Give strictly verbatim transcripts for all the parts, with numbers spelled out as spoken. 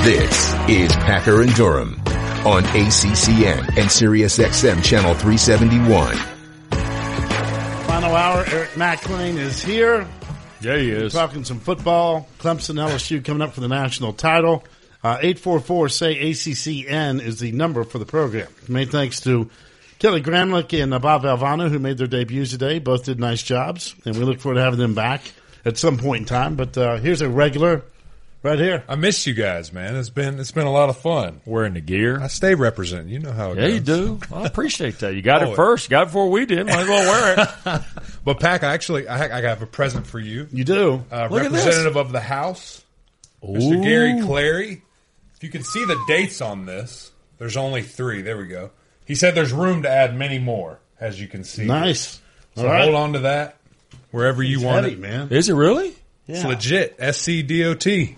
This is Packer and Durham on A C C N and Sirius X M Channel three seventy-one. Final hour, Eric McLean is here. Yeah, he is. Talking some football. Clemson, L S U coming up for the national title. Uh, eight four four, say A C C N is the number for the program. Many thanks to Kelly Gramlich and Bob Valvano, who made their debuts today. Both did nice jobs, and we look forward to having them back at some point in time. But uh, here's a regular right here. I missed you guys, man. It's been it's been a lot of fun. Wearing the gear. I stay representing. You know how it yeah, goes. you do. I appreciate that. You got Oh, it first. You got it before we did. Might as well wear it. But, Pack, I actually I, I have a present for you. You do. Uh, Look at this. representative of the House, Mister Ooh. Gary Clary. If you can see the dates on this, there's only three. There we go. He said there's room to add many more, as you can see. Nice. So All right. hold on to that wherever you It's want heavy, it. man. Is it really? Yeah. It's legit. S C D O T.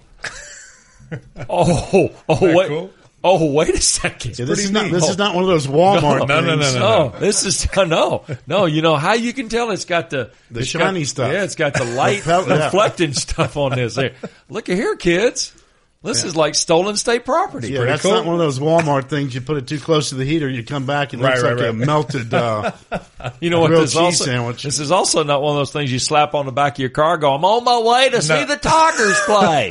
Oh, oh, that wait. cool? Oh, wait a second. Yeah, this is pretty not. neat. This is not one of those Walmart. No, no, no, things. no, no. No, this is no, no. You know how you can tell it's got the The it's shiny got- stuff. Yeah, it's got the light The pel- yeah. reflecting stuff on this. There, look at here, kids. This is like stolen state property. Yeah, Pretty that's cool. not one of those Walmart things. You put it too close to the heater, you come back and it looks Right, like right, a right. melted. Uh, You know what grilled this cheese also? sandwich. This is also not one of those things you slap on the back of your car. Go, I'm on my way to see No. the Tigers play.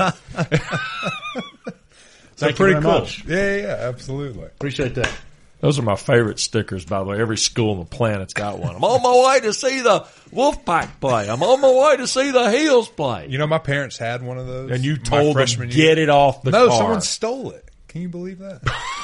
So Thank you pretty very cool. much. Yeah, yeah, yeah, absolutely. Appreciate that. Those are my favorite stickers, by the way. Every school on the planet's got one. I'm on my way to see the Wolfpack play. I'm on my way to see the Heels play. You know, my parents had one of those. And you my told them, freshman get year. it off the No, car. someone stole it. Can you believe that?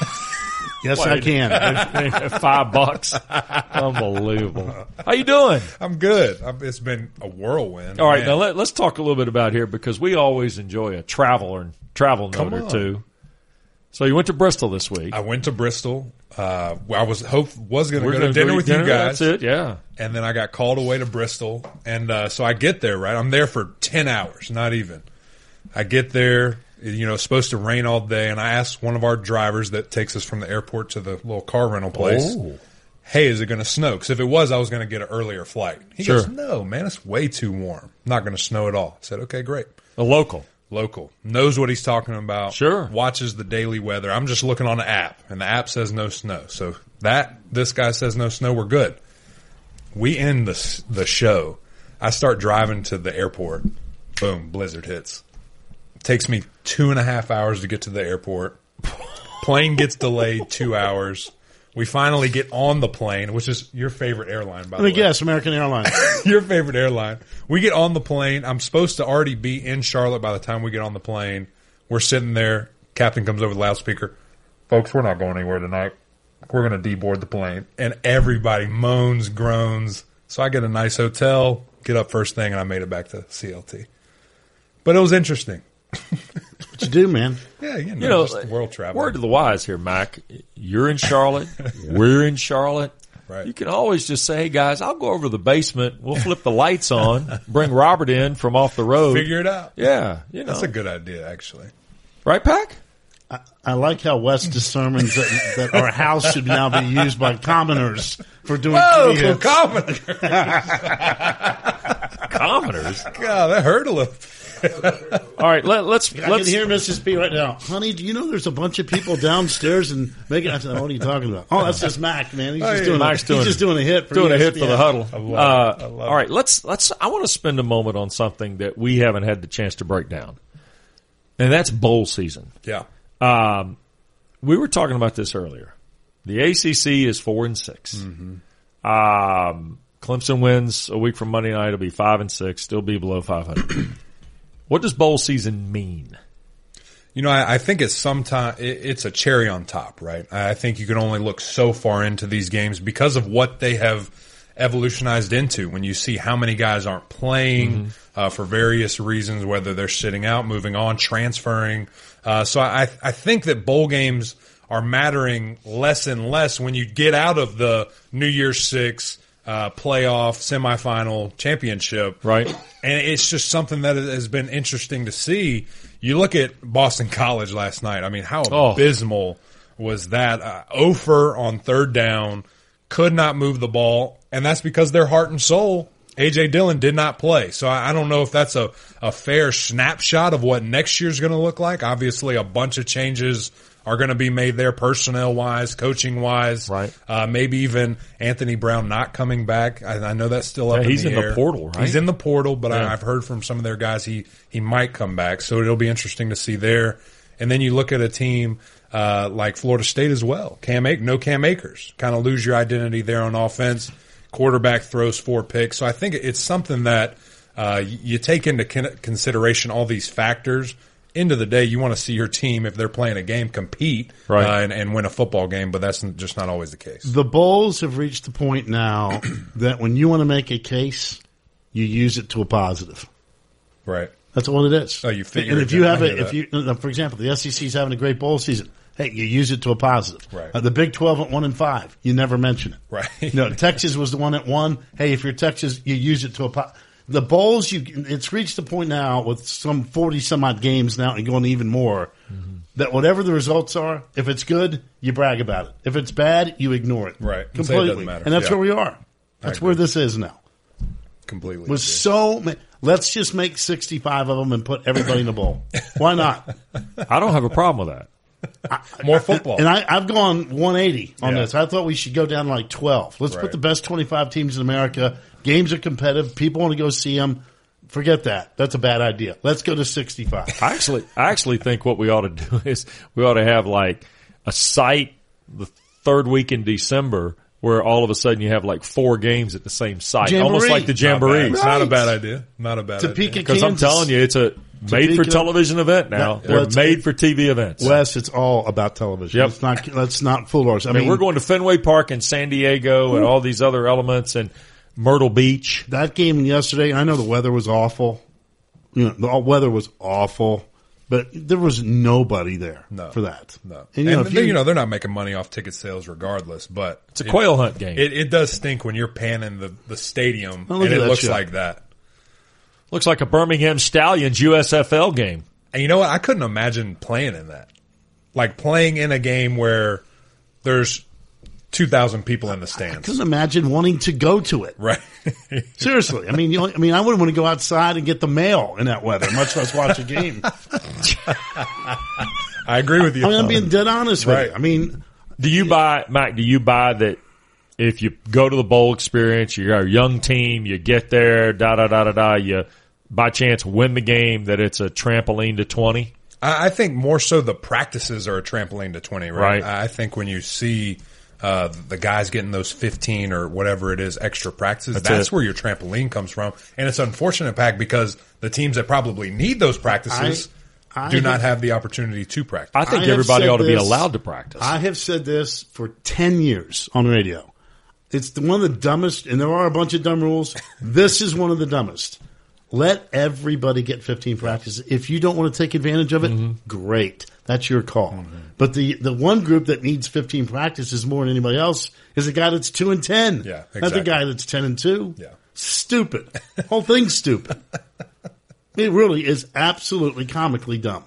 Yes, I can. Five bucks. Unbelievable. How you doing? I'm good. I'm, it's been a whirlwind. All right, man. now let, let's talk a little bit about here because we always enjoy a traveler travel note Come or on. two. So you went to Bristol this week. I went to Bristol. Uh, well, I was hope was going to We're go gonna to dinner eat with you guys. That's it, yeah. And then I got called away to Bristol. And uh, so I get there, right? I'm there for ten hours, not even. I get there, you know, it's supposed to rain all day. And I asked one of our drivers that takes us from the airport to the little car rental place, Oh. hey, is it going to snow? Because if it was, I was going to get an earlier flight. He Sure. goes, no, man, it's way too warm. Not going to snow at all. I said, okay, great. A local. Local. Knows what he's talking about. Sure. Watches the daily weather. I'm just looking on the app, and the app says no snow. So that, this guy says no snow, we're good. We end the, the show. I start driving to the airport. Boom, blizzard hits. Takes me two and a half hours to get to the airport. Plane gets delayed two hours. We finally get on the plane, which is your favorite airline, by Let the me way. guess, American Airlines. Your favorite airline. We get on the plane. I'm supposed to already be in Charlotte by the time we get on the plane. We're sitting there. Captain comes over the loudspeaker. Folks, we're not going anywhere tonight. We're going to deboard the plane. And everybody moans, groans. So I get a nice hotel, get up first thing, and I made it back to C L T. But it was interesting. What you do, man? Yeah, you know, You know, just world travel. word to the wise here, Mac. You're in Charlotte. We're in Charlotte. Right. You can always just say, hey, guys, I'll go over to the basement. We'll flip the lights on, bring Robert in from off the road. Figure it out. Yeah, you know. That's a good idea, actually. Right, Pac? I, I like how Wes determines that, that our house should now be used by commoners for doing Oh, T V hits. commoners. Commoners. God, that hurt a little. All right, let, let's I let's can hear Missus P right now. Honey, do you know there's a bunch of people downstairs and making? I said, what are you talking about? Oh, that's just Mac, man. He's Oh, just yeah. doing. Mac's a, doing- he's just doing a hit. For doing a E S hit P for N. the huddle. I love Uh, it. I love all right, let's let's. I want to spend a moment on something that we haven't had the chance to break down, and that's bowl season. Yeah. Um, we were talking about this earlier. The A C C is four and six. Mm-hmm. Um, Clemson wins a week from Monday night. It'll be five and six. Still be below five hundred. What does bowl season mean? You know, I, I think it's sometime it, it's a cherry on top, right? I think you can only look so far into these games because of what they have evolutionized into. When you see how many guys aren't playing mm-hmm. uh, for various reasons, whether they're sitting out, moving on, transferring. Uh, so I, I think that bowl games are mattering less and less when you get out of the New Year's Six uh, playoff, semifinal, championship. Right. And it's just something that has been interesting to see. You look at Boston College last night. I mean, how Oh. abysmal was that? Uh, Ofer on third down, could not move the ball, and that's because their heart and soul A J Dillon did not play. So I, I don't know if that's a, a fair snapshot of what next year's going to look like. Obviously, a bunch of changes are going to be made there personnel-wise, coaching-wise. Right. Uh, maybe even Anthony Brown not coming back. I, I know that's still up Yeah, in he's the in air. the portal, right? He's in the portal, but Yeah. I, I've heard from some of their guys he, he might come back. So it'll be interesting to see there. And then you look at a team uh, like Florida State as well. Cam Akers, no Cam Akers. Kind of lose your identity there on offense. Quarterback throws four picks. So I think it's something that uh, you take into consideration all these factors. End of the day, you want to see your team, if they're playing a game, compete Right. uh, and, and win a football game, but that's just not always the case. The Bulls have reached the point now that when you want to make a case, you use it to a positive. Right. That's all it is. Oh, you figure and it if you out. have I it, hear if that. you, no, for example, the S E C is having a great bowl season. Hey, you use it to a positive. Right. Uh, the Big twelve at one and five, you never mention it. Right. No, Texas was the one at one. Hey, if you're Texas, you use it to a po- the bowls. You, it's reached the point now with some forty some odd games now and going even more mm-hmm. that whatever the results are, if it's good, you brag about it. If it's bad, you ignore it. Right. And say it Completely. doesn't matter. And that's Yeah. where we are. That's agree. where this is now. Completely. With agree. so many, let's just make sixty-five of them and put everybody in a bowl. Why not? I don't have a problem with that. More football. And I, I've gone one eighty on Yeah. this. I thought we should go down to like twelve. Let's Right. put the best twenty-five teams in America. Games are competitive. People want to go see them. Forget that. That's a bad idea. Let's go to sixty-five. I actually, I actually think what we ought to do is we ought to have like a site the third week in December where all of a sudden you have like four games at the same site, Jamboree. almost like the Not bad. jamboree. It's not a bad idea. Not a bad Topeka, idea. Because I'm Kansas. telling you, it's a made for Topeka. television event now. Yeah. They're Well, it's- made for T V events. Wes, it's all about television. Yep. Let's not let's not fool ourselves. I, I mean, mean, we're going to Fenway Park in San Diego and all these other elements and Myrtle Beach. that game yesterday. I know the weather was awful. You know, the weather was awful, but there was nobody there No. for that. No. And, And, you know, if they- you know, they're not making money off ticket sales regardless, but It's a quail hunt game. It, it does stink when you're panning the, the stadium Oh, look and at it that looks shot. like that. Looks like a Birmingham Stallions U S F L game. And you know what? I couldn't imagine playing in that. Like playing in a game where there's two thousand people in the I stands. couldn't imagine wanting to go to it. Right. Seriously, I mean, you know, I mean, I wouldn't want to go outside and get the mail in that weather, much less watch a game. I agree with you. I mean, I'm being dead honest with Right. you. I mean, Do you buy, Mac, do you buy that if you go to the bowl experience, you're a young team, you get there, da, da, da, da, da, you by chance win the game, that it's a trampoline to twenty? I I think more so the practices are a trampoline to twenty, right? Right. I think when you see uh, the guys getting those fifteen or whatever it is extra practices, That's that's, it. where your trampoline comes from. And it's unfortunate, Pack, because the teams that probably need those practices I- I do not have- have the opportunity to practice. I think I have everybody said ought to be this- allowed to practice. I have said this for ten years on radio. It's the, one of the dumbest, and there are a bunch of dumb rules. This is one of the dumbest. Let everybody get fifteen practices. If you don't want to take advantage of it, Mm-hmm. great. That's your call. But the, the one group that needs fifteen practices more than anybody else is the guy that's two and ten. Yeah, Not the exactly. guy that's ten and two. Yeah. Stupid. Whole thing's stupid. It really is absolutely comically dumb.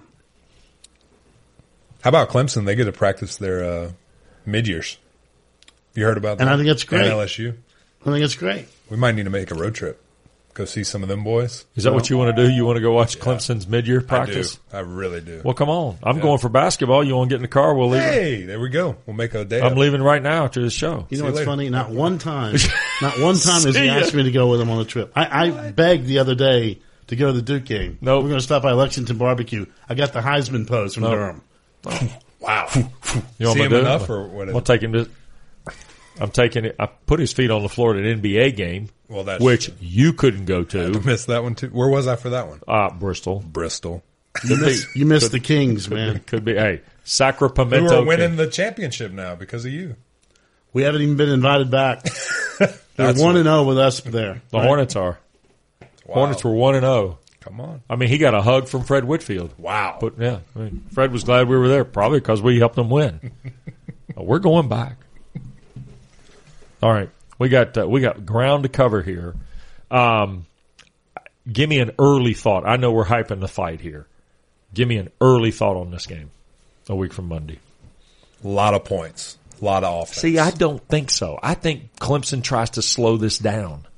How about Clemson? They get to practice their uh, mid-years. You heard about that? And I think that's great. And L S U. I think it's great. We might need to make a road trip. Go see some of them boys. Is that what you want to do? You want to go watch Clemson's mid-year practice? I do. I really do. Well, come on. I'm going for basketball. You want to get in the car? We'll leave. Hey, there we go. We'll make a day. I'm of it. leaving right now after this show. You know See you what's later. funny? Not one time, not one time has See he ya. asked me to go with him on a trip. I, I begged the other day to go to the Duke game. Nope. We're going to stop by Lexington Barbecue. I got the Heisman pose from Durham. Wow. You know See what I'm him doing? enough or what is I'll it? take him to. I'm taking it. I put his feet on the floor at an N B A game, Well, that's which true. you couldn't go to. Missed that one too. Where was I for that one? Uh, Bristol. Bristol. You missed, you missed the Kings, man. Could be. Hey, Who Sacramento. are winning the championship now because of you? We haven't even been invited back. They're That's one what- and zero with us there. The Hornets are. Wow. Hornets were one and zero. Come on. I mean, he got a hug from Fred Whitfield. Wow. But yeah, I mean, Fred was glad we were there, probably because we helped them win. But we're going back. All right, we got uh, we got ground to cover here. Um, give me an early thought. I know we're hyping the fight here. Give me an early thought on this game, a week from Monday. A lot of points. A lot of offense. See, I don't think so. I think Clemson tries to slow this down.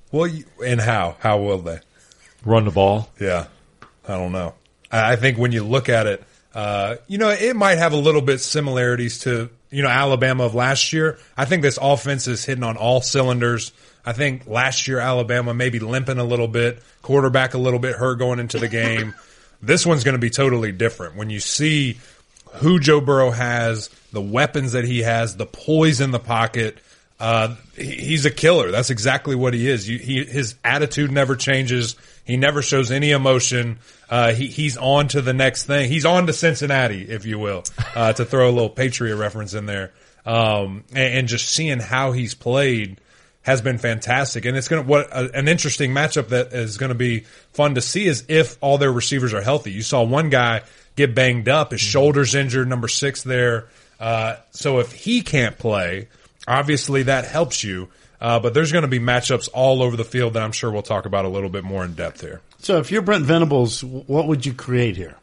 Well, you, and how? How will they? Run the ball. Yeah. I don't know. I, I think when you look at it, uh, you know, it might have a little bit similarities to, you know, Alabama of last year. I think this offense is hitting on all cylinders. I think last year Alabama maybe limping a little bit, quarterback a little bit hurt going into the game. This one's going to be totally different. When you see who Joe Burrow has, the weapons that he has, the poise in the pocket, uh, he's a killer. That's exactly what he is. You, he, his attitude never changes. He never shows any emotion. Uh, he, he's on to the next thing. He's on to Cincinnati, if you will, uh, to throw a little Patriot reference in there. Um, and, and just seeing how he's played has been fantastic. And it's going to, what uh, an interesting matchup that is going to be fun to see is if all their receivers are healthy. You saw one guy get banged up, his shoulder's injured, number six there. Uh, so if he can't play, obviously that helps you. Uh, but there's going to be matchups all over the field that I'm sure we'll talk about a little bit more in depth here. So if you're Brent Venables, what would you create here?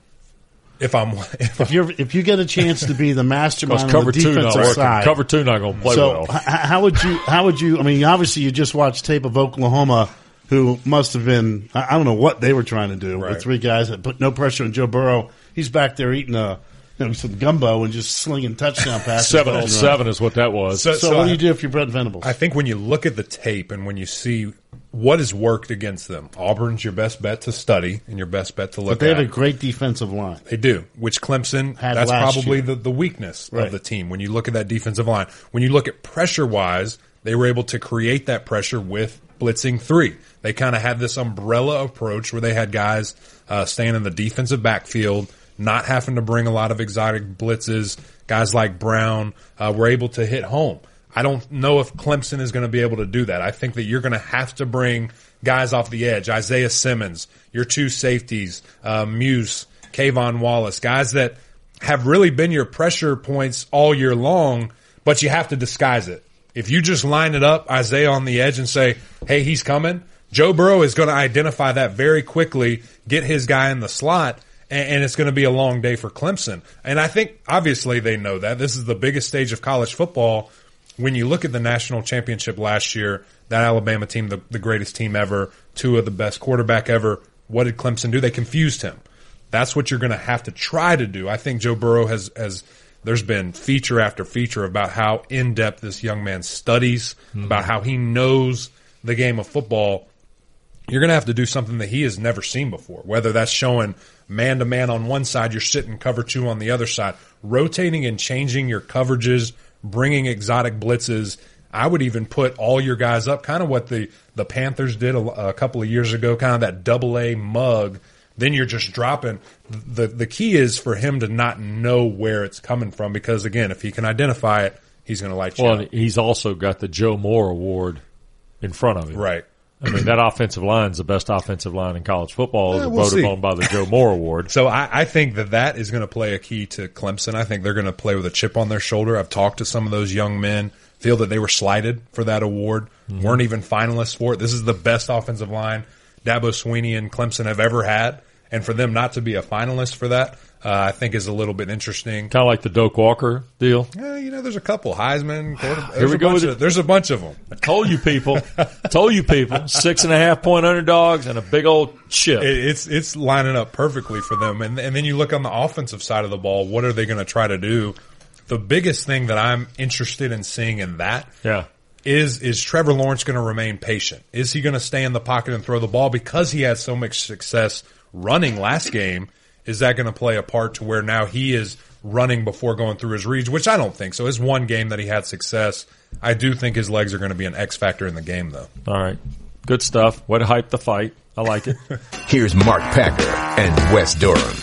If I'm, if, if you're, if you get a chance to be the mastermind on cover the two not defensive working. side, Cover two not going to play so well. h- how would you? How would you? I mean, obviously you just watched tape of Oklahoma, who must have been. I I don't know what they were trying to do Right. with three guys that put no pressure on Joe Burrow. He's back there eating a, you know, some gumbo and just slinging touchdown passes. Seven on seven is what that was. So, So what I- do you do if you're Brent Venables? I think when you look at the tape and when you see what has worked against them, Auburn's your best bet to study and your best bet to look but they at. have a great defensive line. They do, which Clemson, Had that's last probably year. the, the weakness Right. of the team. When you look at that defensive line, when you look at pressure-wise, they were able to create that pressure with blitzing three. They kind of had this umbrella approach where they had guys uh, staying in the defensive backfield, not having to bring a lot of exotic blitzes. Guys like Brown uh, were able to hit home. I don't know if Clemson is going to be able to do that. I think that you're going to have to bring guys off the edge. Isaiah Simmons, your two safeties, uh, Muse, Kayvon Wallace, guys that have really been your pressure points all year long, but you have to disguise it. If you just line it up, Isaiah on the edge and say, hey, he's coming, Joe Burrow is going to identify that very quickly, get his guy in the slot, and, and it's going to be a long day for Clemson. And I think obviously they know that. This is the biggest stage of college football. When you look at the national championship last year, that Alabama team, the, the greatest team ever, two of the best quarterback ever, what did Clemson do? They confused him. That's what you're going to have to try to do. I think Joe Burrow has, has there's been feature after feature about how in-depth this young man studies, mm-hmm. about how he knows the game of football. You're going to have to do something that he has never seen before, whether that's showing man-to-man on one side, you're sitting cover two on the other side, rotating and changing your coverages, bringing exotic blitzes. I would even put all your guys up, kind of what the, the Panthers did a, a couple of years ago, kind of that double A mug. Then you're just dropping. The the key is for him to not know where it's coming from because, again, if he can identify it, he's going to light you Well, up. he's also got the Joe Moore Award in front of him. Right. I mean, that offensive line is the best offensive line in college football. Yeah, It was we'll voted see. on by the Joe Moore Award. So I, I think that that is going to play a key to Clemson. I think they're going to play with a chip on their shoulder. I've talked to some of those young men, feel that they were slighted for that award, mm-hmm. weren't even finalists for it. This is the best offensive line Dabo Swinney and Clemson have ever had. And for them not to be a finalist for that, uh, I think is a little bit interesting. Kind of like the Doak Walker deal. Yeah, you know, there's a couple. Heisman, quarter, Here we a go bunch with of, it. There's a bunch of them. I told you people. told you people. Six and a half point underdogs and a big old chip. It, it's it's lining up perfectly for them. And and then you look on the offensive side of the ball. What are they going to try to do? The biggest thing that I'm interested in seeing in that yeah. is is Trevor Lawrence going to remain patient? Is he going to stay in the pocket and throw the ball because he had so much success running last game? Is that going to play a part to where now he is running before going through his reads, which I don't think so. His one game that he had success, I do think his legs are going to be an X factor in the game, though. All right. Good stuff. Way to hype the fight. I like it. Here's Mark Packer and Wes Durham.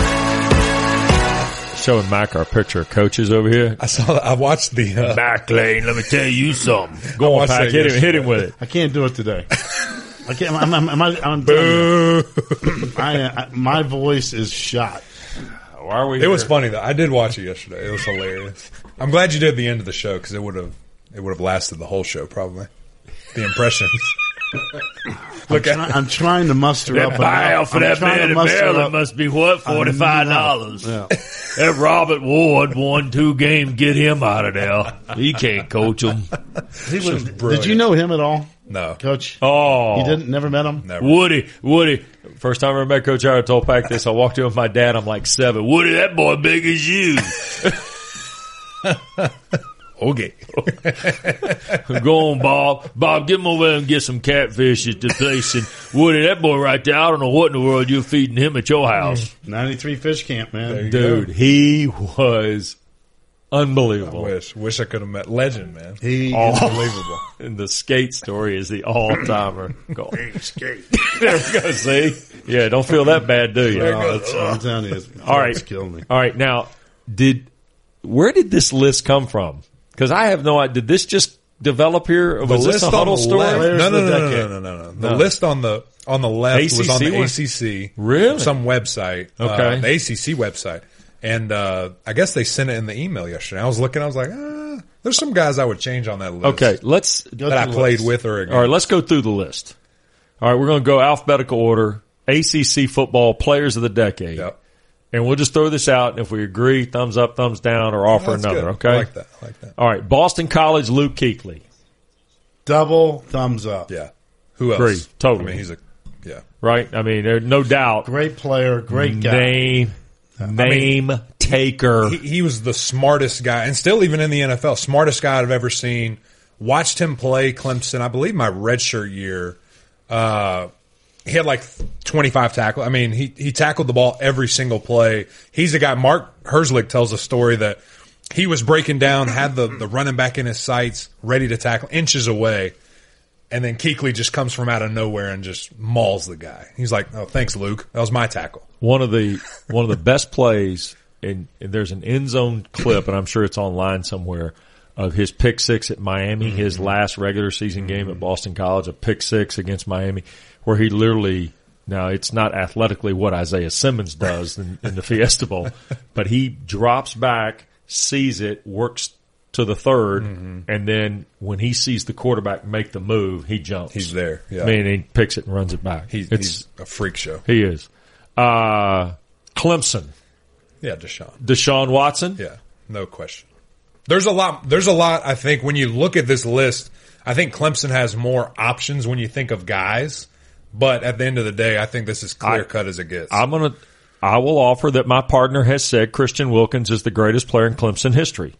Showing Mac our picture of coaches over here. I saw. I watched the uh, Mac Lane, let me tell you something. I Go on, watched Pac. that Hit him, yesterday. hit him with it. I can't do it today. I can't. I'm. I'm. I'm, I'm telling you, I, I, my voice is shot. Why are we It here? was funny though. I did watch it yesterday. It was hilarious. I'm glad you did the end of the show because it would have it would have lasted the whole show probably. The impressions. Look I'm, at try, I'm trying to muster That up. buyout for I'm that trying man to in muster Maryland up must be what, forty-five dollars. Yeah. That Robert Ward won two games. Get him out of there. He can't coach them. He was, brilliant. did you know him at all? No. Coach? Oh. You didn't? Never met him? Never. Woody, Woody. First time I ever met Coach Howard, I told Pack this. I walked in with my dad. I'm like seven. Woody, that boy big as you. Okay. Go on, Bob. Bob, get him over there and get some catfish at the place. And Woody, that boy right there, I don't know what in the world you're feeding him at your house. ninety-three Fish Camp, man. Dude, go. he was unbelievable. Wish. Wish I could have met Legend, man. He Oh. is unbelievable. And the skate story is the all-timer. Go. Hey, skate. There we go, see? Yeah, don't feel that bad, do you? Oh, that's, I'm telling you, it's, All right. it's killing me. All right, now, did where did this list come from? Because I have no idea. Did this just develop here? The Was this list a on huddle the story? left. Players No, no, of the no, no, decade. no, no, no, no. The No. list on the on the left was on A C C the one? A C C. Really? Some website. Okay. Uh, the A C C website. And uh, I guess they sent it in the email yesterday. I was looking. I was like, ah, there's some guys I would change on that list. Okay, let's Go that I through the played list. with or against. all right. Let's go through the list. All right, we're going to go alphabetical order. A C C football players of the decade, Yep. and we'll just throw this out. And if we agree, thumbs up, thumbs down, or offer That's another. good. Okay. I like that. I like that. All right, Boston College, Luke Kuechly. Double thumbs up. Yeah. Who else? Agree. Totally. I mean, he's a yeah. Right? I mean, there's no doubt. Great player, great guy. Name, name taker. He, he was the smartest guy, and still even in the N F L, smartest guy I've ever seen. Watched him play Clemson. I believe my redshirt year. Uh, he had like twenty-five tackles. I mean, he he tackled the ball every single play. He's a guy. Mark Herzlich tells a story that he was breaking down, had the the running back in his sights, ready to tackle, inches away. And then Kuechly just comes from out of nowhere and just mauls the guy. He's like, "Oh, thanks, Luke. That was my tackle." One of the one of the best plays, and, and there's an end zone clip, and I'm sure it's online somewhere, of his pick six at Miami, mm-hmm. his last regular season game at Boston College, a pick six against Miami, where he literally, now it's not athletically what Isaiah Simmons does in, in the Fiesta Bowl, but he drops back, sees it, works to the third, mm-hmm. and then when he sees the quarterback make the move, he jumps. He's there. Yeah. I mean, he picks it and runs it back. He's, It's, he's a freak show. he is. Uh, Clemson, Yeah, Deshaun. Deshaun Watson. Yeah, no question. There's a lot. There's a lot. I think when you look at this list, I think Clemson has more options when you think of guys. But at the end of the day, I think this is clear cut as it gets. I'm gonna. I will offer that my partner has said Christian Wilkins is the greatest player in Clemson history.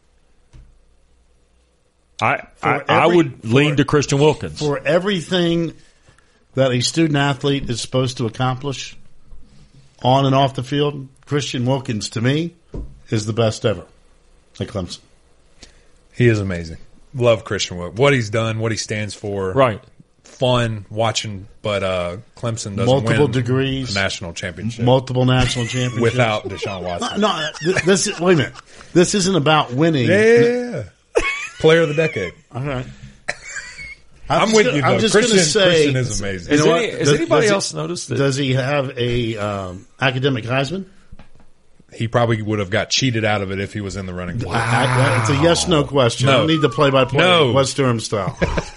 I I, every, I would for, lean to Christian Wilkins. For everything that a student athlete is supposed to accomplish on and off the field, Christian Wilkins, to me, is the best ever at Clemson. He is amazing. Love Christian Wilkins. What he's done, what he stands for. Right. Fun watching, but uh, Clemson doesn't Multiple win degrees. a national championship Multiple national championships. without Deshaun Watson. No, no th- this is, wait a minute. This isn't about winning. Yeah. Player of the decade. All right. I'm just with gonna- you, I'm though. just Christian, going to say, Christian is amazing. Is You know any- what? has Does- anybody does he- else noticed that? Does he have a um, academic Heisman? He probably would have got cheated out of it if he was in the running. I, I, it's a yes/no question. No. I don't need the play-by-play, No. West Durham style.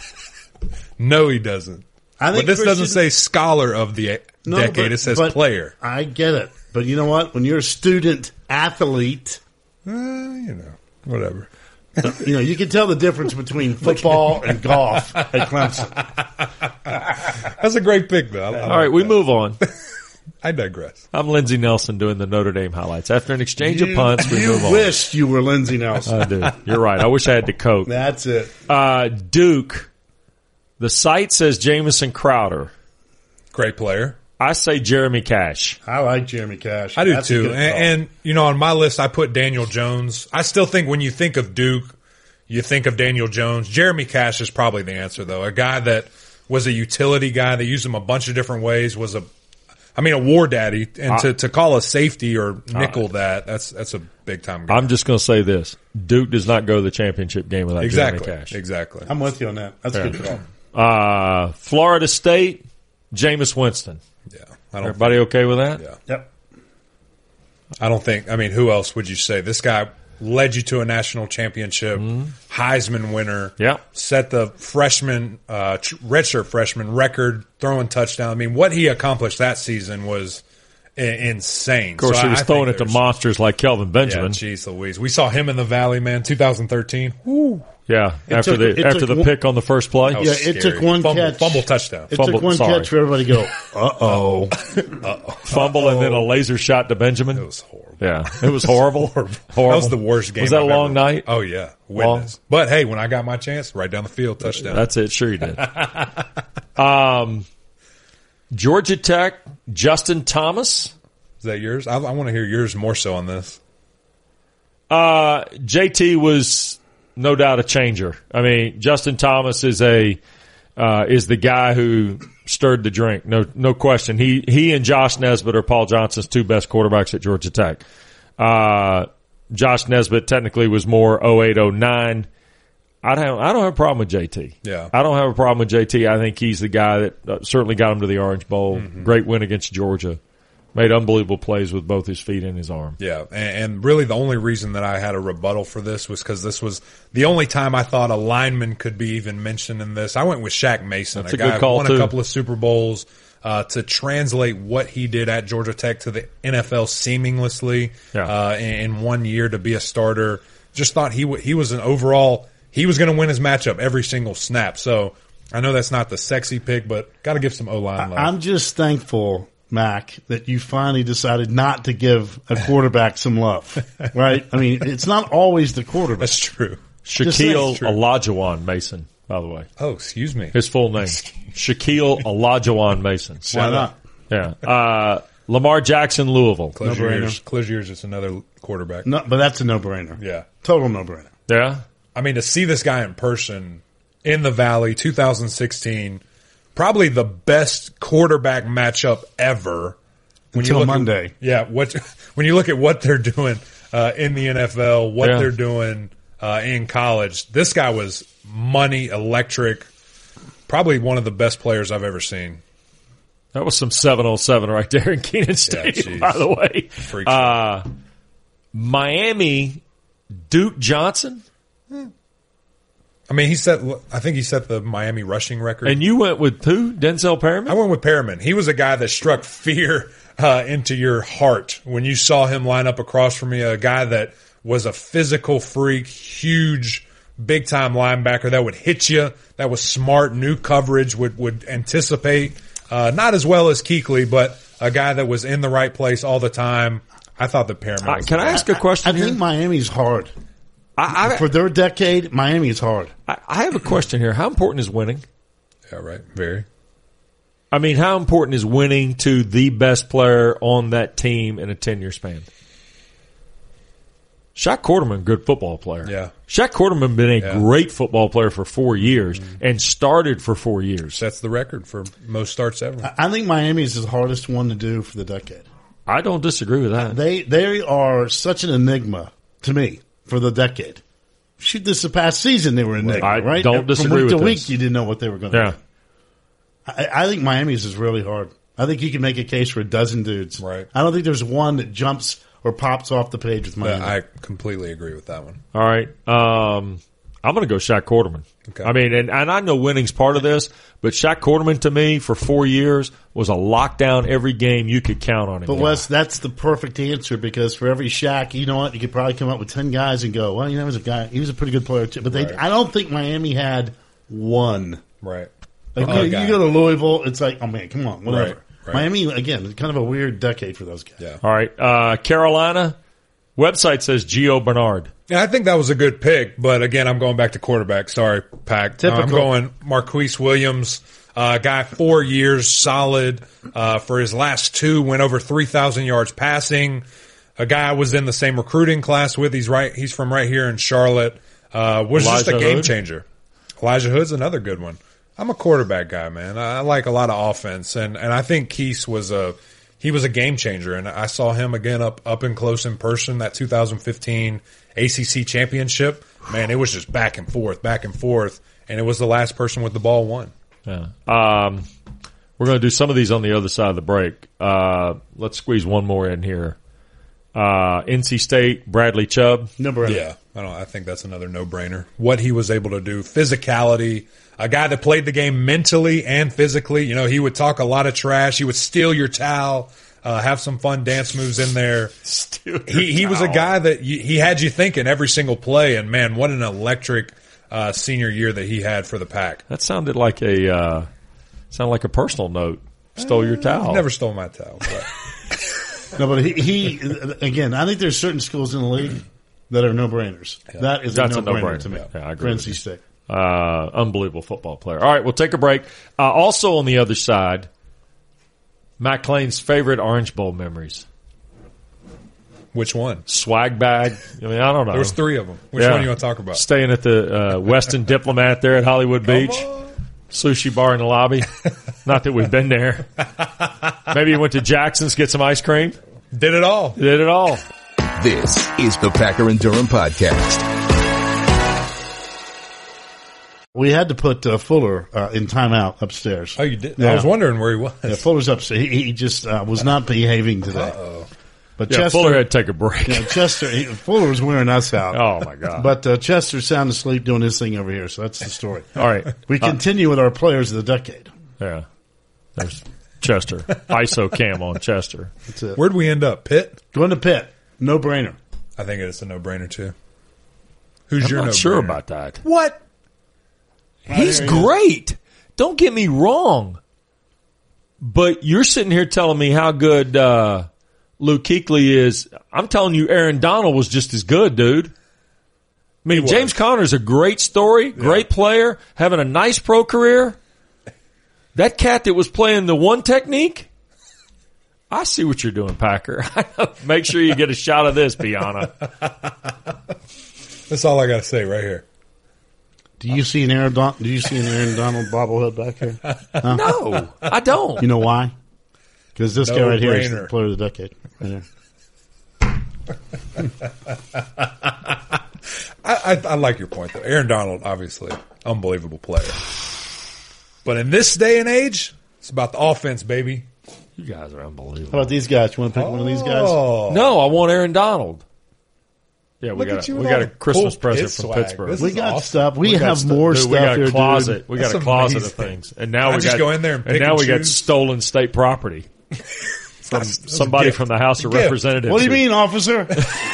No, he doesn't. I think But this Christian- doesn't say scholar of the No, decade. but- it says but player. I get it, but you know what? When you're a student athlete, Uh, you know, whatever. you know you can tell the difference between football and golf at Clemson. That's a great pick, though. I, I All right, we move on. I digress. I'm Lindsey Nelson doing the Notre Dame highlights. After an exchange You, of punts, we you move on. wished you were Lindsey Nelson. I do. You're right. I wish I had the coat. That's it. Uh, Duke. The site says Jamison Crowder. Great player. I say Jeremy Cash. I like Jeremy Cash. I do That's a too. good And, call. and, you know, on my list, I put Daniel Jones. I still think when you think of Duke, you think of Daniel Jones. Jeremy Cash is probably the answer, though. A guy that was a utility guy. They used him a bunch of different ways. Was a, I mean, a war daddy. And I- to, to call a safety or nickel that, that's that's a big time guy. I'm just going to say this. Duke does not go to the championship game without exactly. Jeremy Cash. Exactly. I'm with you on that. That's a good call. Uh, Florida State, Jameis Winston. Yeah. I don't. Everybody okay with that? Yeah. Yep. I don't think. I mean, who else would you say? This guy led you to a national championship, Heisman winner. Yeah. Set the freshman, uh, tr- redshirt freshman record, throwing touchdown. I mean, what he accomplished that season was I- insane. Of course, So he I- was I throwing think it to there's- monsters like Kelvin Yeah, Benjamin. jeez Louise. We saw him in the Valley, man, two thousand thirteen. Woo. Yeah, It after took- the it after took the one- pick on the first play. That was Yeah, it scary. took one fumble, catch. fumble touchdown. It Fumble, took one sorry. catch for everybody to go, uh-oh. Fumble and then a laser shot to Benjamin. It was horrible. Yeah, it was horrible. horrible. That was the worst game. Was that I've a long ever- night? Oh yeah, Long? witness. But hey, when I got my chance, right down the field, touchdown. That's it. Sure you did. um, Georgia Tech, Justin Thomas. Is that yours? I, I want to hear yours more so on this. Uh, J T was no doubt a changer. I mean, Justin Thomas is a uh, is the guy who stirred the drink. No, no question. He he and Josh Nesbitt are Paul Johnson's two best quarterbacks at Georgia Tech. Uh, Josh Nesbitt technically was more oh eight oh nine. I don't I don't have a problem with J T. Yeah. I don't have a problem with J T. I think he's the guy that uh, certainly got him to the Orange Bowl. Mm-hmm. Great win against Georgia. Made unbelievable plays with both his feet and his arm. Yeah, and, and really the only reason that I had a rebuttal for this was because this was the only time I thought a lineman could be even mentioned in this. I went with Shaq Mason, That's a a guy good call, who won too. a couple of Super Bowls. Uh, to translate what he did at Georgia Tech to the N F L seamlessly Yeah. uh, in, in one year to be a starter, just thought he w- he was an overall he was going to win his matchup every single snap. So I know that's not the sexy pick, but got to give some O line love. I'm just thankful, Mac, that you finally decided not to give a quarterback some love, right? I mean, it's not always the quarterback. That's true. Shaquille saying. Olajuwon Mason, by the way. Oh, excuse me. His full name. Shaquille Olajuwon Mason. Why not? Yeah. Uh, Lamar Jackson, Louisville. Close No your brainer. ears. Close your ears. It's another quarterback. No, but that's a no-brainer. Yeah. Total no-brainer. Yeah. I mean, to see this guy in person in the Valley, two thousand sixteen, probably the best quarterback matchup ever. When Until look Monday. At, yeah. What, when you look at what they're doing uh, in the N F L, what Yeah. they're doing uh, in college, this guy was money, electric, probably one of the best players I've ever seen. That was some seven oh seven right there in Keenan Stadium, jeez. by the way. Freak show. Uh, Miami, Duke Johnson. I mean, he set. I think he set the Miami rushing record. And you went with who? Denzel Perriman? I went with Perriman. He was a guy that struck fear uh, into your heart when you saw him line up across from me. A guy that was a physical freak, huge, big time linebacker that would hit you. That was smart, knew coverage, would would anticipate. Uh, not as well as Kuechly, but a guy that was in the right place all the time. I thought that Perriman. Uh, Was can the I guy. ask a question I here? think Miami's hard. I, I, For their decade, Miami is hard. I, I have a question here. How important is winning? Yeah, right. Very. I mean, how important is winning to the best player on that team in a ten-year span? Shaq Quarterman, good football player. Yeah. Shaq Quarterman been a Yeah. great football player for four years and started for four years. Sets the record for most starts ever. I think Miami's the hardest one to do for the decade. I don't disagree with that. They they are such an enigma to me for the decade. Shoot, this the past season they were an enigma, I right? don't From disagree week with to week, this. you didn't know what they were going to Yeah. do. I, I think Miami's is really hard. I think you can make a case for a dozen dudes. Right. I don't think there's one that jumps or pops off the page with Miami. I completely agree with that one. All right. Um, I'm going to go Shaq Quarterman. Okay. I mean, and, and I know winning's part of this, but Shaq Quarterman to me for four years was a lockdown every game you could count on him. But Wes, that's the perfect answer because for every Shaq, you know what, you could probably come up with ten guys and go, well, you know, he was a guy, he was a pretty good player too. But they, Right. I don't think Miami had one. Right. Like Oh, you, guy. you go to Louisville, it's like, oh man, come on, whatever. Right, right. Miami again, kind of a weird decade for those guys. Yeah. All right. Uh, Carolina website says Gio Bernard. Yeah, I think that was a good pick, but again, I'm going back to quarterback. Sorry, Pac. Typical. I'm going Marquise Williams, uh, guy four years solid. Uh, for his last two, went over three thousand yards passing. A guy I was in the same recruiting class with. He's right. He's from right here in Charlotte. Uh, was just a Elijah game Hood? changer. Elijah Hood's another good one. I'm a quarterback guy, man. I, I like a lot of offense, and and I think Keese was a he was a game changer, and I saw him again up up and close in person that two thousand fifteen A C C championship. Man, it was just back and forth, back and forth, and it was the last person with the ball won. Yeah. Um, we're going to do some of these on the other side of the break. Uh, let's squeeze one more in here. Uh, N C State, Bradley Chubb. Number eight. Yeah, I don't. I think that's another no-brainer. What he was able to do, physicality, a guy that played the game mentally and physically. You know, he would talk a lot of trash. He would steal your towel, uh, have some fun dance moves in there. Steal your He he was a towel. guy that you, he had you thinking every single play. And man, what an electric uh, uh, senior year that he had for the Pack. That sounded like a uh, sounded like a personal note. Stole your towel. Never stole my towel. But. No, but he, he again. I think there's certain schools in the league that are no brainers. Yeah. That is That's a a no brainer no-brainer to me. Yeah, I agree. N C State, uh, unbelievable football player. All right, we'll take a break. Uh, also on the other side, Matt Clain's favorite Orange Bowl memories. Which one? Swag bag. I mean, I don't know. There's three of them. Which Yeah. one do you want to talk about? Staying at the uh, Westin Diplomat there at Hollywood Beach. Sushi bar in the lobby. Not that we've been there. Maybe you went to Jackson's, get some ice cream. Did it all. Did it all. This is the Packer and Durham Podcast. we had to put uh, Fuller uh, in timeout upstairs. Oh, you did? Yeah. I was wondering where he was. Yeah, Fuller's upstairs. He, he just uh, was not behaving today. Uh-oh. But Yeah, Chester, Fuller had to take a break. yeah, Chester, he, Fuller was wearing us out. Oh, my God. But uh, Chester's sound asleep doing his thing over here, so that's the story. All right. We continue with our players of the decade. Yeah. There's Chester. I S O cam on Chester. That's it. Where'd we end up? Pitt? Going to Pitt. No brainer. I think it's a no-brainer, too. Who's I'm your not no-brainer? sure about that. What? He's great. Don't get me wrong. But you're sitting here telling me how good uh, Luke Kuechly is. I'm telling you, Aaron Donald was just as good, dude. I mean, was. James Conner's a great story, great player, having a nice pro career. That cat that was playing the one technique, I see what you're doing, Packer. Make sure you get a shot of this, Biana. That's all I got to say right here. Do you see an Aaron? Don- do you see an Aaron Donald bobblehead back here? Huh? No, I don't. You know why? Because this No guy right here is the brainer. player of the decade. Right here. I, I, I like your point, though. Aaron Donald, obviously, unbelievable player. But in this day and age, it's about the offense, baby. You guys are unbelievable. How about these guys? You want to pick one of these guys? Oh. No, I want Aaron Donald. Yeah, we Look got at a, you we with got all a the Christmas cool present Pitt from swag. Pittsburgh. This We is got awesome. stuff. We, We got have stuff. more Dude, stuff we got here, a closet. dude. We got That's a closet amazing. of things, and now I we just got go in there and pick now and we got choose. stolen state property from That's- that's a somebody gift. from the House of Gift. Representatives. What do you mean, officer?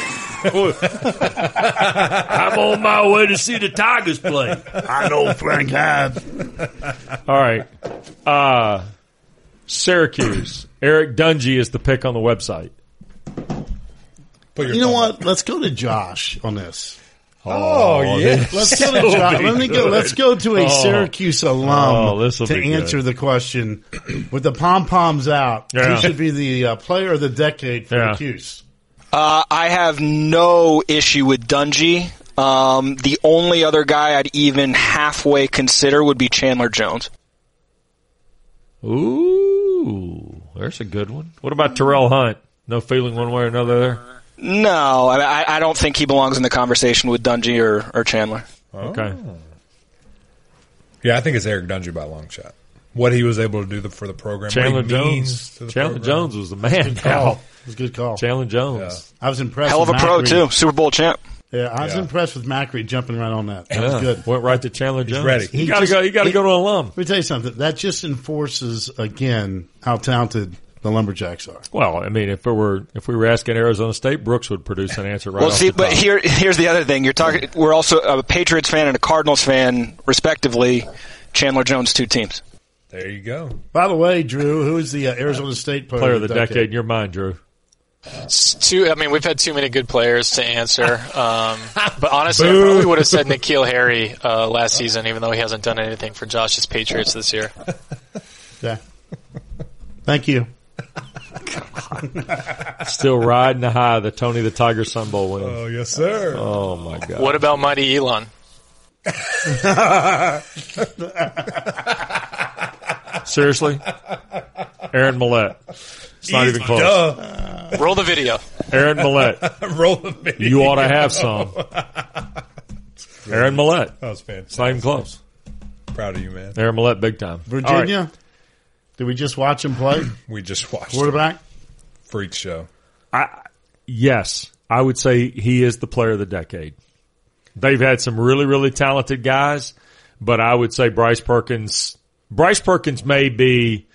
I'm on my way to see the Tigers play. I know Frank Hyde. All right, uh, Syracuse. Eric Dungy is the pick on the website. Put your You know thumb what? up. Let's go to Josh on this. Oh, yeah. this- Let's go to This'll Josh. be Let me go. good. Let's go to a Oh. Syracuse alum Oh, this'll to be good. answer the question. With the pom poms out, Yeah. he should be the uh, player of the decade for Yeah. the Cuse. Uh, I have no issue with Dungy. Um, the only other guy I'd even halfway consider would be Chandler Jones. Ooh, there's a good one. What about Terrell Hunt? No feeling one way or another there? No, I, I don't think he belongs in the conversation with Dungy or, or Chandler. Okay. Yeah, I think it's Eric Dungy by a long shot. What he was able to do the, for the program. Chandler what he means Jones. to the Chandler program. Jones was the man. Call. Al. It was a good call. Chandler Jones. I was impressed. Hell of a with pro, Macri. too. Super Bowl champ. Yeah, I was Yeah. impressed with Macri jumping right on that. That Yeah. was good. Went right to Chandler Jones. ready. You He got to just- go. You got to he- go to an alum. Let me tell you something. That just enforces again how talented the Lumberjacks are. Well, I mean, if it were if we were asking Arizona State, Brooks would produce an answer right. Well, off see, the but top. here, here's the other thing. You're talking. We're also a Patriots fan and a Cardinals fan, respectively. Chandler Jones, two teams. There you go. By the way, Drew, who is the uh, Arizona State player, player of the decade in your mind, Drew. It's too, I mean, we've had too many good players to answer. Um, but honestly, I probably would have said N'Keal Harry uh, last season, even though he hasn't done anything for Josh's Patriots this year. Yeah. Thank you. Still riding the high of the Tony the Tiger Sun Bowl win. Oh, yes, sir. Oh my God! What about Mighty Elon? Seriously, Aaron Millett. It's not even close. Duh. Roll the video. Aaron Millett. Roll the video. You ought to have some. Aaron Millett. That was It's not fantastic. even close. Proud of you, man. Aaron Millett, big time. Virginia, All right. did we just watch him play? We just watched a Quarterback? freak show. I, yes, I would say he is the player of the decade. They've had some really, really talented guys, but I would say Bryce Perkins. Bryce Perkins may be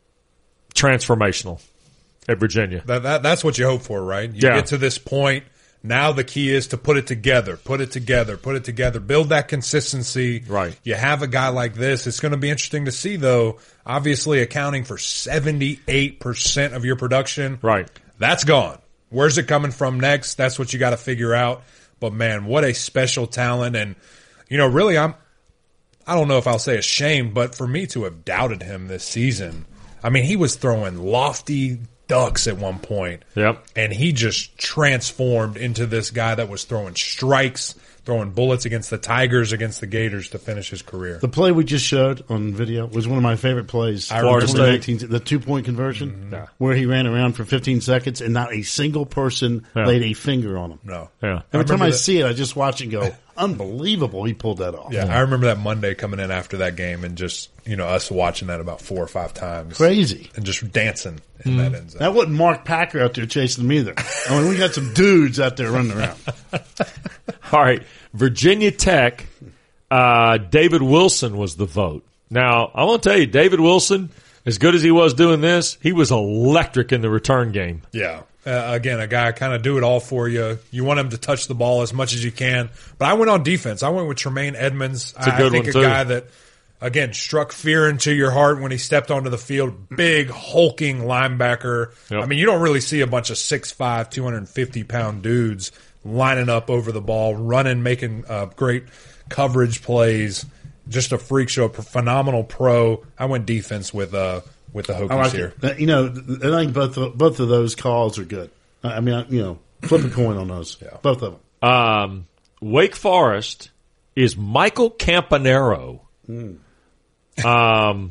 transformational at Virginia. That, that That's what you hope for, right? You Yeah. get to this point, Now the key is to put it together, put it together, put it together, build that consistency. Right. You have a guy like this. It's going to be interesting to see, though, obviously accounting for seventy-eight percent of your production. Right. That's gone. Where's it coming from next? That's what you got to figure out. But, man, what a special talent. And, you know, really, I'm, I don't know if I'll say ashamed, but for me to have doubted him this season, I mean, he was throwing lofty ducks at one point. Yep. And he just transformed into this guy that was throwing strikes, throwing bullets against the Tigers, against the Gators to finish his career. The play we just showed on video was one of my favorite plays. I Florida twenty State. nineteen, the two-point conversion, Mm-hmm. Yeah. where he ran around for fifteen seconds and not a single person Yeah. laid a finger on him. No. Yeah. Every time remember I that- see it, I just watch and go, unbelievable he pulled that off. Yeah, I remember that Monday coming in after that game and just, you know, us watching that about four or five times. Crazy. And just dancing in that end zone. That wasn't Mark Packer out there chasing them either. I mean, we got some dudes out there running around. All right. Virginia Tech, uh, David Wilson was the vote. Now, I'm going to tell you, David Wilson, as good as he was doing this, he was electric in the return game. Yeah. Uh, again, a guy kind of do it all for you. You want him to touch the ball as much as you can. But I went on defense. I went with Tremaine Edmonds. a I, good I think one, a too. guy that, again, struck fear into your heart when he stepped onto the field. Big, hulking linebacker. Yep. I mean, you don't really see a bunch of six five, two hundred fifty pound dudes lining up over the ball, running, making uh, great coverage plays. Just a freak show, a phenomenal pro. I went defense with uh, with the Hokies I like here. it. Uh, You know, th- I think both of, both of those calls are good. I I mean, I, you know, flip a coin on those. Yeah. Both of them. Um, Wake Forest is Michael Campanaro. Mm. Um,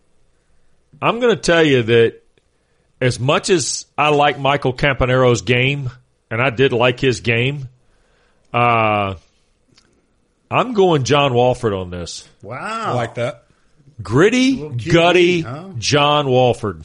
I'm going to tell you that as much as I like Michael Campanero's game, and I did like his game, uh, I'm going John Walford on this. Wow. I like that. Gritty, Little Q B, gutty huh? John Walford.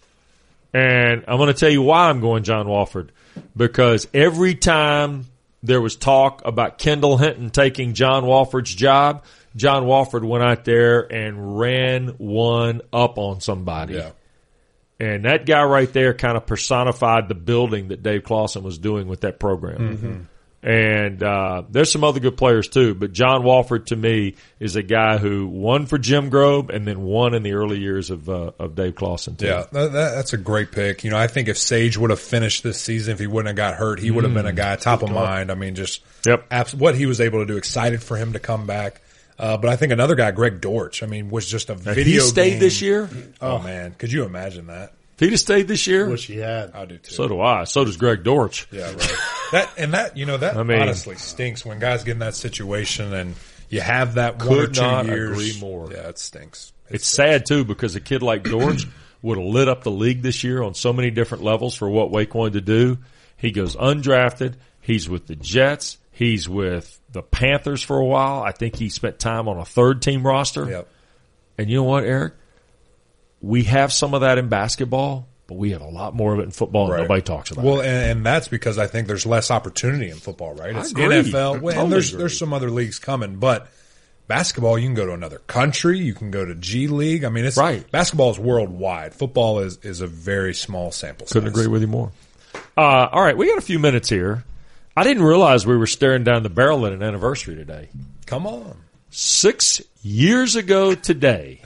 And I'm going to tell you why I'm going John Walford. Because every time there was talk about Kendall Hinton taking John Walford's job, John Walford went out there and ran one up on somebody. Yeah. And that guy right there kind of personified the building that Dave Clawson was doing with that program. Mm-hmm. And uh, there's some other good players too, but John Walford to me is a guy who won for Jim Grobe and then won in the early years of uh, of Dave Clawson too. Yeah, that, that, that's a great pick. You know, I think if Sage would have finished this season, if he wouldn't have got hurt, he would have been a guy top of mind. I mean, just Yep. abs- what he was able to do. Excited for him to come back. Uh, but I think another guy, Greg Dortch, I mean, was just a Now, video he stayed game. this year. Oh, man. Could you imagine that? If he'd have stayed this year, Wish he had. I do too. so do I. So does Greg Dortch. Yeah, right. that and that, you know, that I mean- honestly stinks when guys get in that situation and you have that one or Could two not years. agree more. Yeah, it stinks. It's sad too because a kid like Dortch would have lit up the league this year on so many different levels for what Wake wanted to do. He goes undrafted. He's with the Jets. He's with the Panthers for a while. I think he spent time on a third team roster. Yep. And you know what, Eric? We have some of that in basketball, but we have a lot more of it in football and Right. nobody talks about Well, it. and, and that's because I think there's less opportunity in football, right? I It's agree. N F L. I Well, totally and there's agree. there's some other leagues coming, but basketball, you can go to another country, you can go to G League. I mean, it's Right. Basketball is worldwide. Football is is a very small sample size. Couldn't agree with you more. Uh, all right, we got a few minutes here. I didn't realize we were staring down the barrel at an anniversary today. Come on. Six years ago today,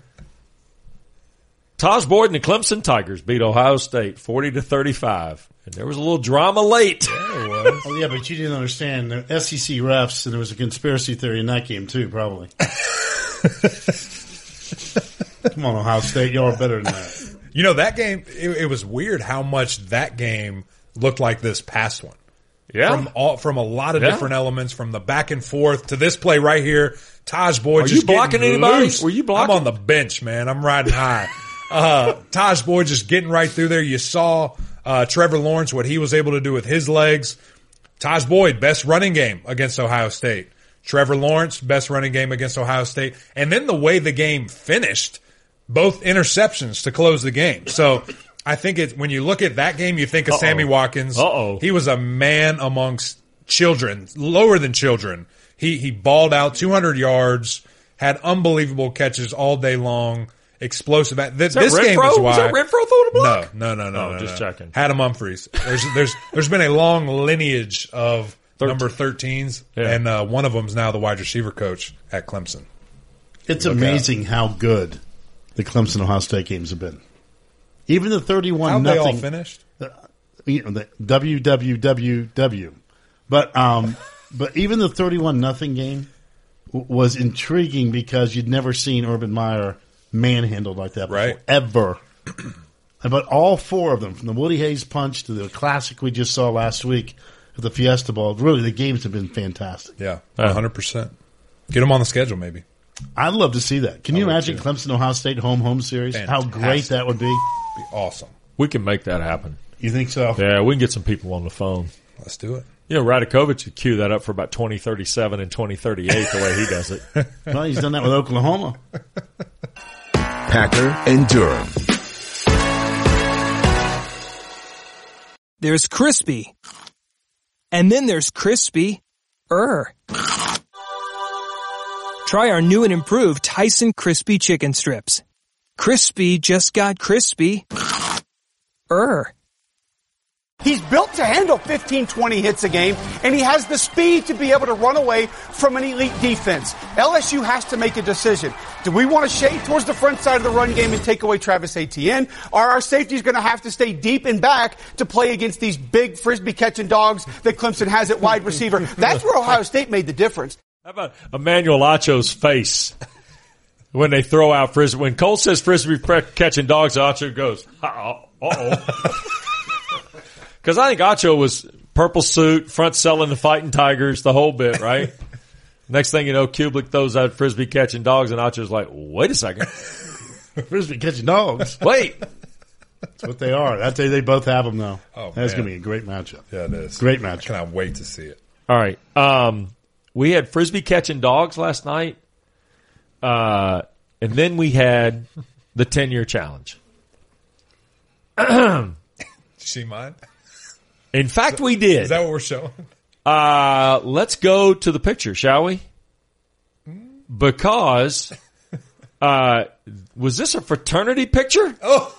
Taj Boyd and the Clemson Tigers beat Ohio State forty to thirty-five, and there was a little drama late. Oh, yeah, but you didn't understand. The S E C refs, and there was a conspiracy theory in that game, too, probably. Come on, Ohio State. Y'all are better than that. You know, that game, it, it was weird how much that game looked like this past one. Yeah, From all, from a lot of Yeah. different elements, from the back and forth to this play right here. Taj Boyd Are just you blocking getting anybody? loose. Were you blocking? I'm on the bench, man. I'm riding high. uh, Taj Boyd just getting right through there. You saw uh, Trevor Lawrence, what he was able to do with his legs. Taj Boyd, best running game against Ohio State. Trevor Lawrence, best running game against Ohio State. And then the way the game finished, both interceptions to close the game. So I think it, when you look at that game, you think of Uh-oh. Sammy Watkins. Uh-oh. He was a man amongst children, lower than children. He he balled out two hundred yards, had unbelievable catches all day long. explosive. This, that this game Renfro? is why. Was that Renfro throwing a block? No, no, no, no. Oh, no, just no. checking. Adam Humphries. There's there's there's been a long lineage of Thirteen. number thirteens, Yeah. and uh, one of them's now the wide receiver coach at Clemson. It's Look amazing how good the Clemson Ohio State games have been. Even the thirty-one How they all nothing, finished? you know, the W W W W. But um, but even the thirty-one nothing game w- was intriguing because you'd never seen Urban Meyer manhandled like that before, Right. ever. But all four of them, from the Woody Hayes punch to the classic we just saw last week at the Fiesta Bowl, really the games have been fantastic. Yeah, one hundred percent. Get them on the schedule, maybe. I'd love to see that. Can you would imagine too. Clemson Ohio State home home series? How great Fantastic. that would be. Be awesome. We can make that happen. You think so? Yeah, we can get some people on the phone. Let's do it. You know, Radakovich could cue that up for about twenty thirty-seven and twenty thirty-eight the way he does it. Well, he's done that with Oklahoma. Packer and Durham. There's crispy. And then there's crispy-er. Try our new and improved Tyson Crispy Chicken Strips. Crispy just got crispy-er. He's built to handle fifteen, twenty hits a game, and he has the speed to be able to run away from an elite defense. L S U has to make a decision. Do we want to shade towards the front side of the run game and take away Travis Etienne? Are our safeties going to have to stay deep and back to play against these big frisbee-catching dogs that Clemson has at wide receiver? That's where Ohio State made the difference. How about Emmanuel Acho's face when they throw out frisbee? When Cole says frisbee catching dogs, Acho goes, uh oh. Because I think Acho was purple suit, front selling the Fighting Tigers, the whole bit, right? Next thing you know, Kublik throws out frisbee catching dogs, and Acho's like, wait a second. Frisbee catching dogs. Wait. That's what they are. That's they both have them now. Oh, That's man. going to be a great matchup. Yeah, it is. Great I matchup. cannot wait to see it. All right. Um, we had frisbee catching dogs last night, uh, and then we had the ten-year challenge. Did you see mine? In fact, we did. Is that what we're showing? Uh, let's go to the picture, shall we? Because, uh, was this a fraternity picture? Oh.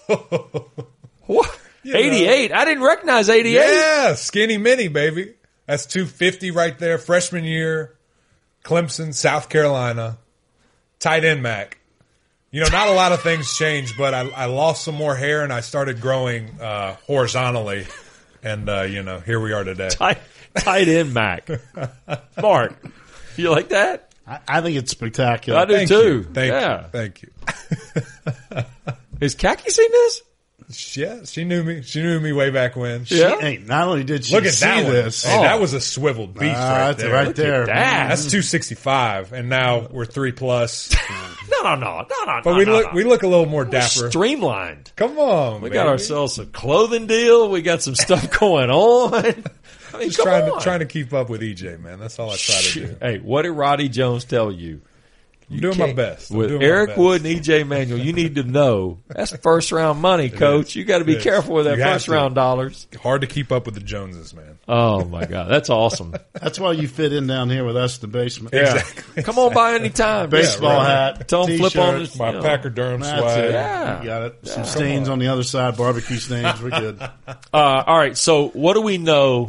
What? You eighty-eight? I didn't recognize eighty-eight. Yeah, skinny mini, baby. That's two fifty right there. Freshman year, Clemson, South Carolina, tight end Mac. You know, not a lot of things changed, but I, I lost some more hair and I started growing uh, horizontally. And, uh, you know, here we are today. Tight, tight end Mac. Mark, you like that? I, I think it's spectacular. I do Thank too. you. Thank yeah. you. Thank you. Is Khaki seen this? Yeah, she knew me. She knew me way back when. She, Yeah. hey, not only did she Look at see that one. this, Hey, Oh. that was a swiveled beast Ah, right that's there. right Look there. at that. That's two sixty-five, and now we're three plus. No, no, no, no, no. But no, we no, look no. we look a little more We're dapper. streamlined. Come on, We baby. got ourselves a clothing deal. We got some stuff going on. I mean, Just come trying on. to trying to keep up with E J, man. That's all I try to do. Hey, what did Roddy Jones tell you? I'm doing my Can't- best. I'm With doing my Eric best. Wood and E J Manuel, you need to know that's first round money, Coach. is. You got to be It is. careful with that You have first to. round dollars. Hard to keep up with the Joneses, man. Oh my God, that's awesome. That's why you fit in down here with us in the basement. Yeah. Exactly. Come on by anytime. Baseball Yeah, right. hat, Tell 'em flip t-shirt. on this. My You know. Packer Durham That's swag. it. Yeah. You got it. Some stains on the other side, barbecue stains. We're good. Uh, all right. So what do we know?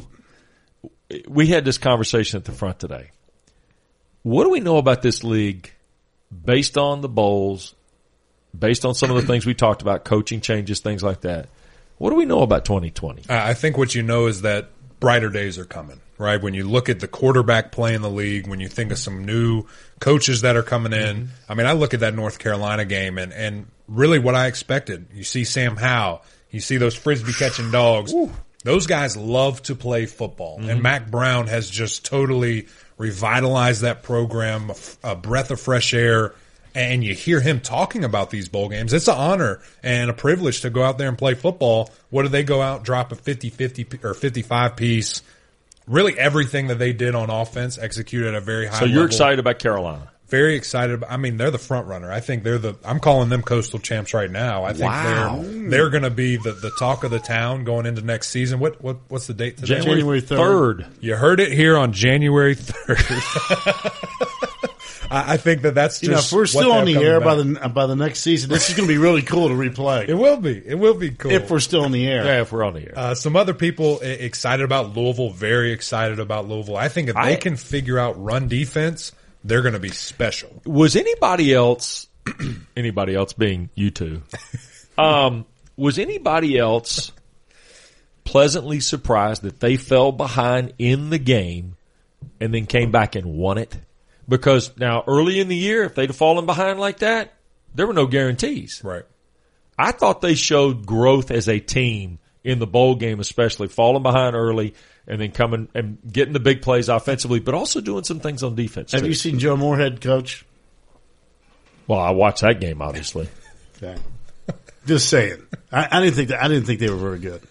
We had this conversation at the front today. What do we know about this league based on the bowls, based on some of the things we talked about, coaching changes, things like that? What do we know about twenty twenty? I think what you know is that brighter days are coming, right? When you look at the quarterback play in the league, when you think of some new coaches that are coming in, I mean, I look at that North Carolina game and, and really what I expected. You see Sam Howell, you see those frisbee catching dogs. Those guys love to play football, and Mac Brown has just totally revitalized that program, a, a breath of fresh air. And you hear him talking about these bowl games. It's an honor and a privilege to go out there and play football. What do they go out, drop a fifty-fifty or fifty-five piece? Really everything that they did on offense executed at a very high So level. you're excited about Carolina? Very excited. About, I mean, they're the front runner. I think they're the, I'm calling them coastal champs right now. I think Wow. they're, they're going to be the, the talk of the town going into next season. What, what, what's the date today? January third. Third. You heard it here on January third. I, I think that that's just you know, if we're what still they on the have air coming by back. the by the next season, this is going to be really cool to replay. It will be. It will be cool. If we're still on the air. Yeah, if we're on the air. Uh, some other people e- excited about Louisville, very excited about Louisville. I think if they I- can figure out run defense, they're going to be special. Was anybody else, anybody else being you two, um, was anybody else pleasantly surprised that they fell behind in the game and then came back and won it? Because now early in the year, if they'd have fallen behind like that, there were no guarantees. Right. I thought they showed growth as a team in the bowl game, especially falling behind early and then coming and getting the big plays offensively, but also doing some things on defense. Have too. you seen Joe Moorhead coach? Well, I watched that game, obviously. Okay. Just saying. I, I didn't think that. I didn't think they were very good.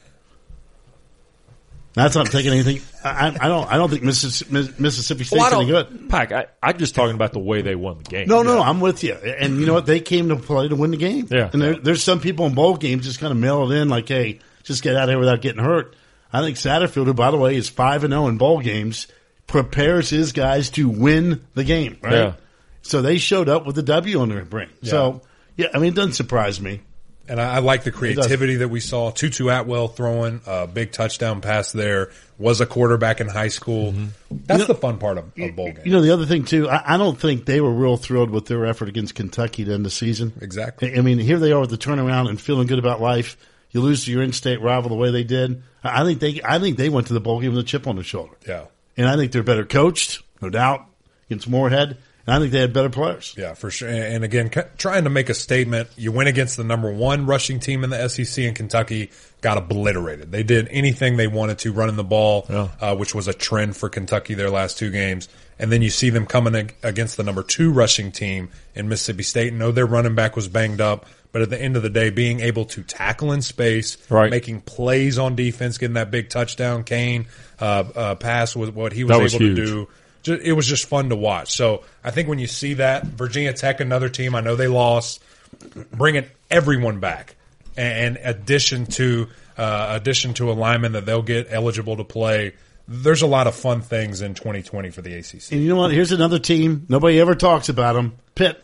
That's not taking anything. I, I don't. I don't think Mississippi, Mississippi State's Well, I any don't, good. Pack, I, I'm just talking about the way they won the game. No, no, no. I'm with you. And you know what? They came to play to win the game. Yeah. And there, there's some people in bowl games just kind of mail it in like, hey, just get out of here without getting hurt. I think Satterfield, who, by the way, is five and zero in bowl games, prepares his guys to win the game. Right. Yeah. So they showed up with the W on their brain. Yeah. So yeah, I mean, it doesn't surprise me. And I, I like the creativity that we saw. Tutu Atwell throwing a big touchdown pass there, was a quarterback in high school. Mm-hmm. That's You know- the fun part of, of bowl games. You know, the other thing, too, I, I don't think they were real thrilled with their effort against Kentucky to end the season. Exactly. I mean, here they are with the turnaround and feeling good about life. You lose to your in-state rival the way they did. I I think they, I think they went to the bowl game with a chip on their shoulder. Yeah. And I think they're better coached, no doubt, against Moorhead. And I think they had better players. Yeah, for sure. And again, c- trying to make a statement. You went against the number one rushing team in the S E C, and Kentucky got obliterated. They did anything they wanted to running the ball, Yeah. uh, which was a trend for Kentucky their last two games. And then you see them coming ag- against the number two rushing team in Mississippi State. No, their running back was banged up. But at the end of the day, being able to tackle in space, Right. making plays on defense, getting that big touchdown, Kane uh, uh, pass was what he was That able was to huge. do. Ju- It was just fun to watch. So I think when you see that, Virginia Tech, another team, I know they lost, bringing everyone back, and, and addition to uh, addition to a lineman that they'll get eligible to play. There's a lot of fun things in twenty twenty for the A C C. And you know what? Here's another team. Nobody ever talks about them. Pitt.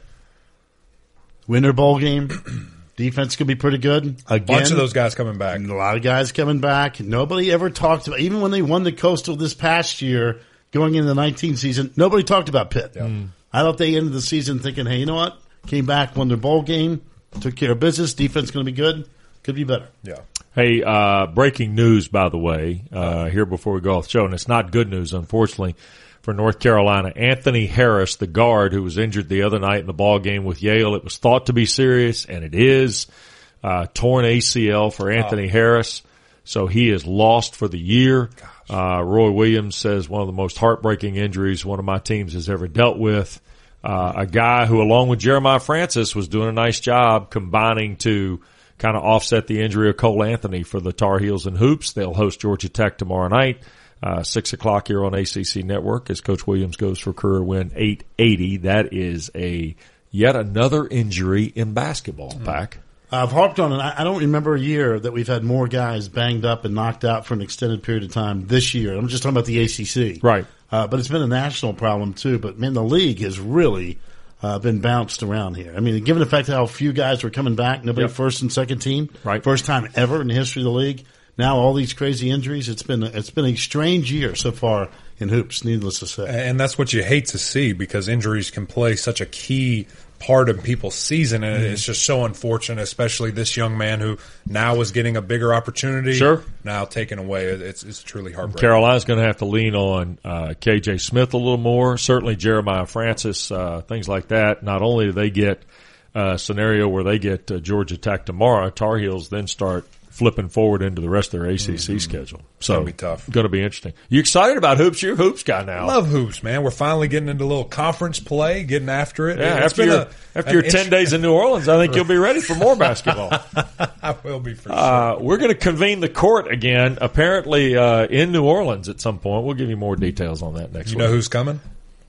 Win their bowl game. Defense could be pretty good. Again, A bunch of those guys coming back. a lot of guys coming back. Nobody ever talked about, even when they won the Coastal this past year, going into the nineteen season, nobody talked about Pitt. I thought they ended the season thinking, hey, you know what? Came back, won their bowl game, took care of business. Defense going to be good. Could be better. Yeah. Hey, uh, breaking news, by the way, uh, here before we go off the show, and it's not good news, unfortunately, for North Carolina. Anthony Harris, the guard who was injured the other night in the ball game with Yale, it was thought to be serious, and it is. Uh, torn A C L for Anthony Harris, so he is lost for the year. Uh, Roy Williams says one of the most heartbreaking injuries one of my teams has ever dealt with. Uh, a guy who, along with Jeremiah Francis, was doing a nice job combining to kind of offset the injury of Cole Anthony for the Tar Heels and Hoops. They'll host Georgia Tech tomorrow night, uh, six o'clock here on A C C Network as Coach Williams goes for career win eight eighty. That is a yet another injury in basketball, Pack. I've harped on it. I I don't remember a year that we've had more guys banged up and knocked out for an extended period of time this year. I'm just talking about the A C C. Right. Uh, but it's been a national problem, too. But, man, the league has really uh, been bounced around here. I mean, given the fact how few guys were coming back, nobody Yep. first and second team, Right. first time ever in the history of the league. Now all these crazy injuries. It's been a, it's been a strange year so far in hoops, needless to say. And that's what you hate to see because injuries can play such a key part of people's season, and it's just so unfortunate, especially this young man who now is getting a bigger opportunity. Sure. Now taken away. It's, it's truly heartbreaking. Carolina's going to have to lean on uh, K J Smith a little more. Certainly Jeremiah Francis, uh, things like that. Not only do they get a scenario where they get uh, Georgia Tech tomorrow, Tar Heels then start flipping forward into the rest of their A C C schedule. So gonna be tough. Going to be interesting. You excited about hoops? You're a hoops guy now. Love hoops, man. We're finally getting into a little conference play, getting after it. Yeah, It's after been your, a- after an your int- ten days in New Orleans, I think you'll be ready for more basketball. I will be for sure. Uh, we're going to convene the court again, apparently uh, in New Orleans at some point. We'll give you more details on that next You week. know who's coming?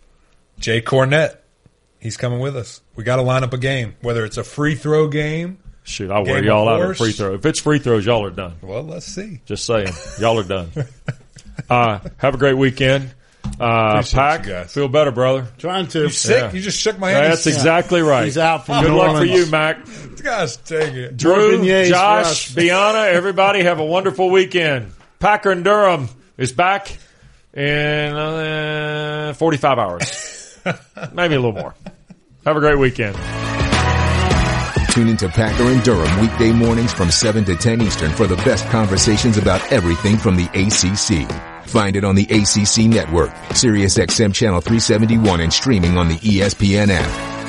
Jay Cornette. He's coming with us. We got to line up a game, whether it's a free throw game. Shoot, I'll wear Game y'all of out at course. free throw. If it's free throws, y'all are done. Well, let's see. Just saying. Y'all are done. Uh, have a great weekend. Uh, Appreciate Pack, you guys. feel better, brother. Trying to. You sick? Yeah. You just shook my hand. That's exactly right. He's out from Good New luck for Orleans. you, Mac. Gosh, dang it. Drew, beignets for Josh, us. Biana, everybody have a wonderful weekend. Packer and Durham is back in uh, forty-five hours. Maybe a little more. Have a great weekend. Tune into Packer and Durham weekday mornings from seven to ten Eastern for the best conversations about everything from the A C C. Find it on the A C C network, Sirius X M channel three seventy-one, and streaming on the E S P N app.